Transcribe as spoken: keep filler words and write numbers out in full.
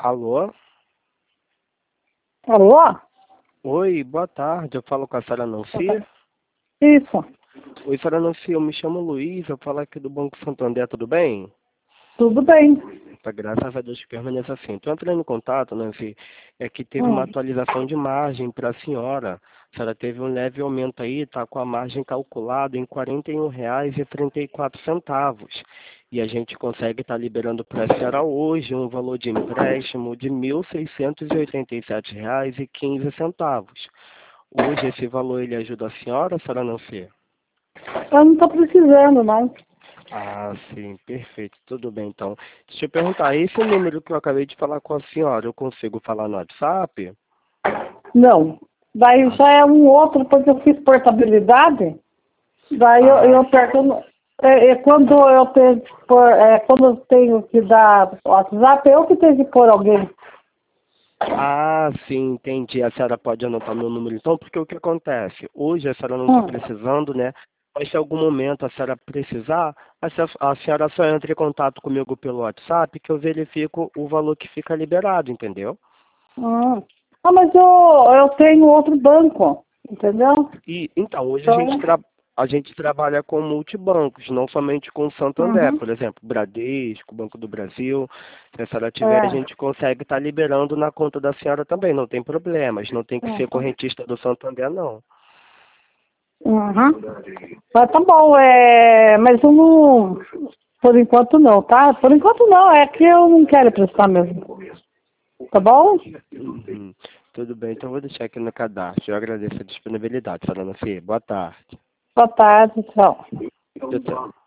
Alô? Alô? Oi, boa tarde. Eu falo com a senhora Nancy. Isso. Oi, senhora Nancy, eu me chamo Luiz, eu falo aqui do Banco Santander, tudo bem? Tudo bem. Tá, graças a Deus que permaneça assim. Estou entrando em contato, Nancy, é que teve uma Hum. atualização de margem para a senhora. A senhora teve um leve aumento aí, está com a margem calculada em quarenta e um reais e trinta e quatro centavos. E a gente consegue estar liberando para a senhora hoje um valor de empréstimo de mil seiscentos e oitenta e sete reais e quinze centavos. Hoje esse valor ele ajuda a senhora, senhora Nancy? Eu não estou precisando, não. Ah, sim, perfeito. Tudo bem, então. Deixa eu perguntar, esse número que eu acabei de falar com a senhora, eu consigo falar no WhatsApp? Não. Daí Ah, já é um outro, porque eu fiz portabilidade. Daí eu, ah, eu perco. É, é quando eu tenho que pôr, é, quando eu tenho que dar WhatsApp, eu que tenho que pôr alguém. ah, sim, entendi. A senhora pode anotar meu número então, porque o que acontece? Hoje a senhora não está Hum. precisando, né? Mas se em algum momento a senhora precisar, a se- a senhora só entra em contato comigo pelo WhatsApp que eu verifico o valor que fica liberado, entendeu? Hum. Ah, mas eu, eu tenho outro banco, entendeu? E então, hoje a gente, Então, tra a gente trabalha com multibancos, não somente com o Santander, uhum. por exemplo, Bradesco, Banco do Brasil. Se a senhora tiver, a É. gente consegue estar liberando na conta da senhora também, não tem problemas, não tem que ser Uhum. correntista do Santander, não. Uhum. Mas tá bom, é... mas eu não. Por enquanto não, tá? Por enquanto não, é que eu não quero prestar mesmo. Tá bom? Uhum. Tudo bem, então eu vou deixar aqui no cadastro. Eu agradeço a disponibilidade, senhora Nancy. Boa tarde. Boa tarde, tchau. Tchau, tchau.